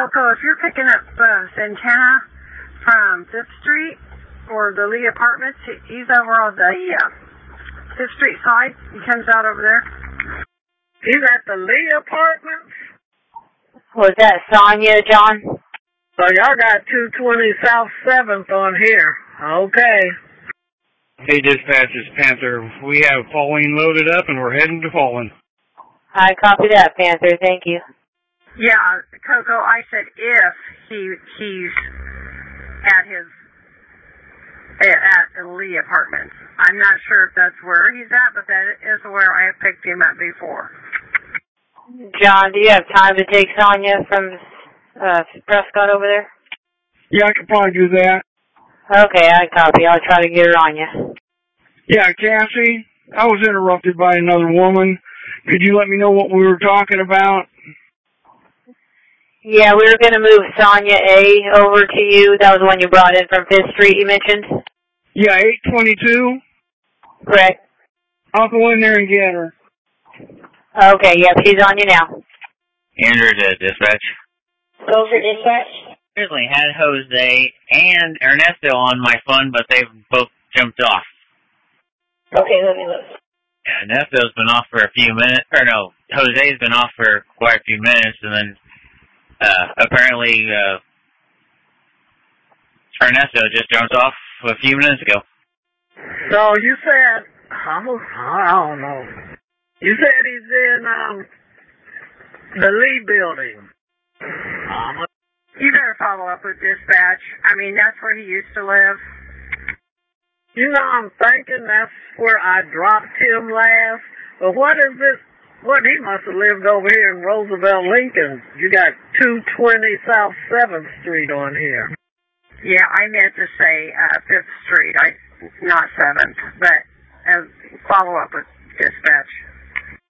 Coco, if you're picking up Santana from 5th Street or the Lee Apartments, he's over on the 5th Street side. He comes out over there. He's at the Lee Apartments? Was that Sonia, John? So y'all got 220 South 7th on here. Okay. Hey, dispatch, it's Panther. We have Pauline loaded up and we're heading to Fallen. I copy that, Panther. Thank you. Yeah, Coco, I said if he's at the Lee Apartments. I'm not sure if that's where he's at, but that is where I have picked him up before. John, do you have time to take Sonia from Prescott over there? Yeah, I could probably do that. Okay, I copy. I'll try to get her on you. Yeah, Cassie, I was interrupted by another woman. Could you let me know what we were talking about? Yeah, we were going to move Sonia A over to you. That was the one you brought in from 5th Street, you mentioned? Yeah, 822. Correct. I'll go in there and get her. Okay, yep, she's on you now. Andrew to dispatch. Over dispatch. Originally had Jose and Ernesto on my phone, but they've both jumped off. Okay, let me look. Yeah, Ernesto's been off for a few minutes, or no, Jose's been off for quite a few minutes, and then apparently Ernesto just jumped off a few minutes ago. So you said, I don't know. You said he's in the Lee building. You better follow up with dispatch. I mean, that's where he used to live. You know, I'm thinking that's where I dropped him last. But what is this? What, he must have lived over here in Roosevelt, Lincoln. You got 220 South 7th Street on here. Yeah, I meant to say 5th Street, not 7th. But follow up with dispatch.